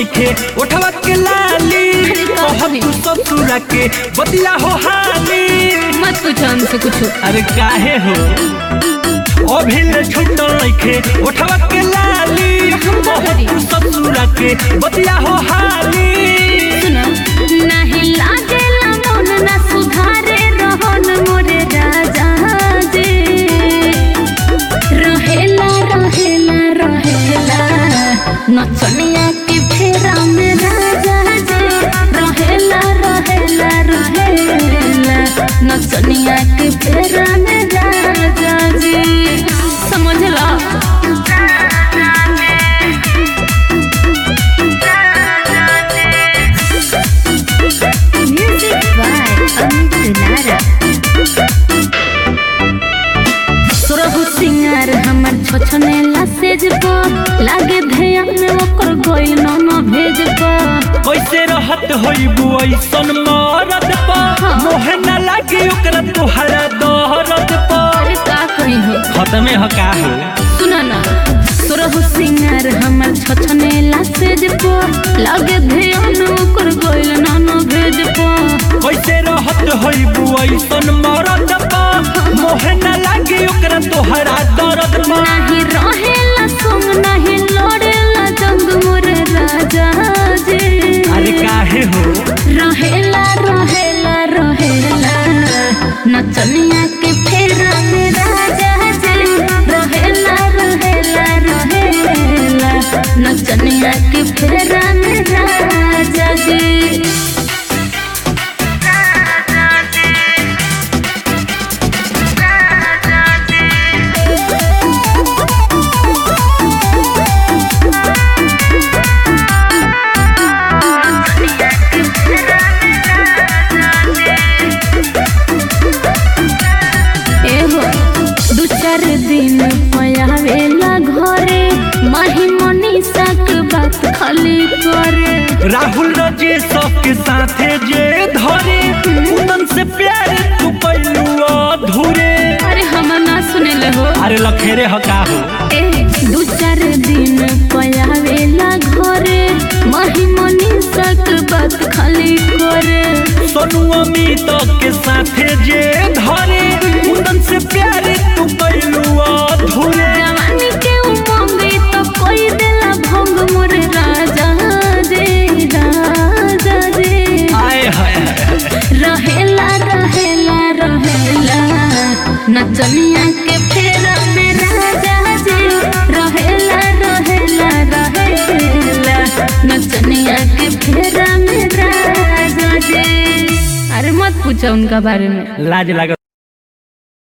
नइखे उठवा के लाली बहुत तू ससुरा के बतिया हो हाली मत पूछो हमसे कुछ। अरे काहे हो अभी ले छूटल नइखे उठवा के लाली बहुत तू ससुरा के बतिया हो हाली सुनो नहीं लागेला मन ना सुधारे रहन मोरे राजा जी रहेला रहेला रहेला नचनिया के फेरा में राजा जी रहेला रहेला रहेला नचनिया के फेरा में राजा जी समझ लो। सिंगार हमर छोछने लासेज को लागे ध्यान में ओकर गइल न भेज को कैसे रहत होइबू ऐसन मरद पा मोहे न लागे ओकरा तोहरा दहरद पा। अरे का कही हो खत्मे हो का हो सुना ना सुरहु सिंगार हमर छोछने लासेज को लागे ध्यान ओकर गइल न भेज को कैसे रहत होइबू ऐसन मरद पा मोहे न लागे ओकरा तोहरा दर्द पा। नहीं रहेला संग नहीं लड़ेला जंग मोर राजा जी अरे काहे हो रहेला रहेला रहेला नचनिया के फेरा में राजा जी रहेला रहेला रहेला नचनिया के फेरा में राजा जी। दिन पयावेला घरे माही मनीषा के बात खाली करे राहुल रजेश के साथे जे धरे उनन से प्यार तू पैलू अधूरे। अरे हम ना सुने ले हो अरे लखेरे हो का हो दू चार दिन पयावेला घरे माही मनीषा के बात खाली करे सोनू अमित के साथे जे धरे उनन से प्यार तू पैलू अधूरे। जवानी के उमंग तो कोई देला भंग मोर राजा जी राजा जी आए हाय रहेला रहेला रहेला नचनिया के फेरा में राजा जी रहेला रहेला रहेला नचनिया के फेरा में राजा जी। अरे मत पूछो उनका बारे में लाज लगा।